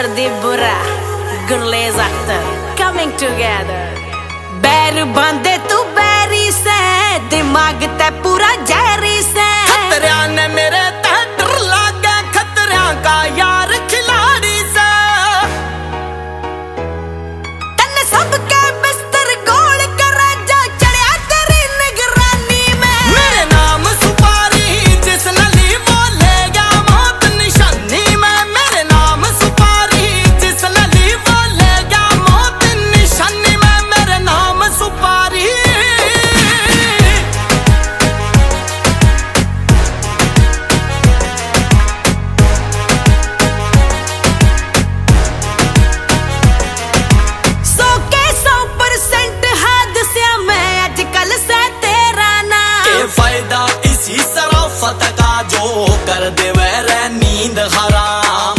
Pardeep Bura, Gurlez Akhtar, coming together. बैर बांधे तू बैरी से, दिमाग ते पूरा जहरी से। खतरा ने मेरे तह डर लागे, खतरा का यार खिलाड़ी से। तन्ने सबके बिस्तर गोल कर जा, चढ़िया तेरी निगरानी में। मेरे नाम सुपारी जिस नली वो ले गया मौत निशानी में। मेरे नाम सुपारी जिस नली वो ले गया मौत निशानी में। मेरे नाम सुपारी। फायदा इसी शराफत का जो कर दे वह नींद हराम।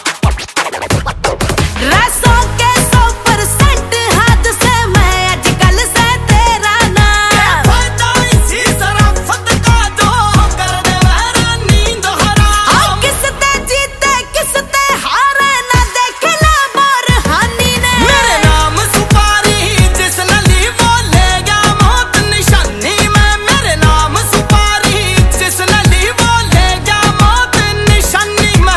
रसों के 100% हाथ से मैं आजकल से तेरा नाम। फायदा इसी शराफत का जो कर दे वह नींद हराम। किसते जीते किसते हारे ना देखला मोर हानि ने। मेरे नाम सुपारी जिस नली वो ले गया मौत निशानी में। मेरे नाम सुपारी जिस नली वो ले गया मौत निशानी में।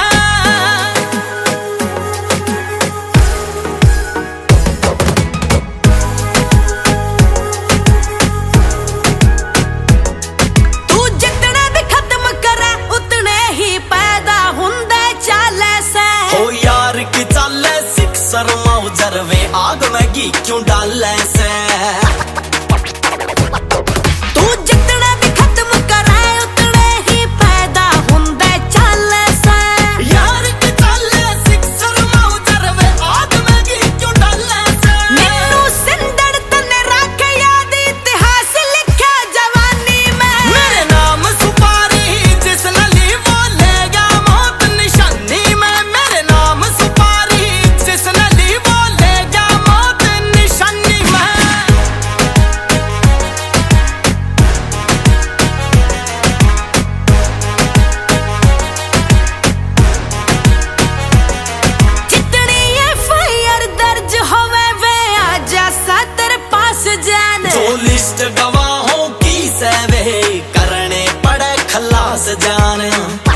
तू जितने भी खत्म करे उतने ही पैदा हुंदे चाले से। हो यार की चाले सिक्सर मौजर वे आग में घी क्यों डाले से। तू जितने भी खत्म करे उतने ही पैदा हुंदे चाले से। यार की चाले सिक्सर मौजर वे आग में घी क्यों डाले से। मैनू सिंदड़ तने रख याद इतिहास लिखा जवानी में। मेरे नाम सुपारी जिस नली वो ले गया मौत निशानी में। मेरे नाम सुपारी जिस नली वो ले गया मौत निशानी में। जितनी FIR दर्ज होवे वे आजा सा तेरे पास जाने। जो लिस्ट गवाहों की से वे करने पड़े खलास जाने।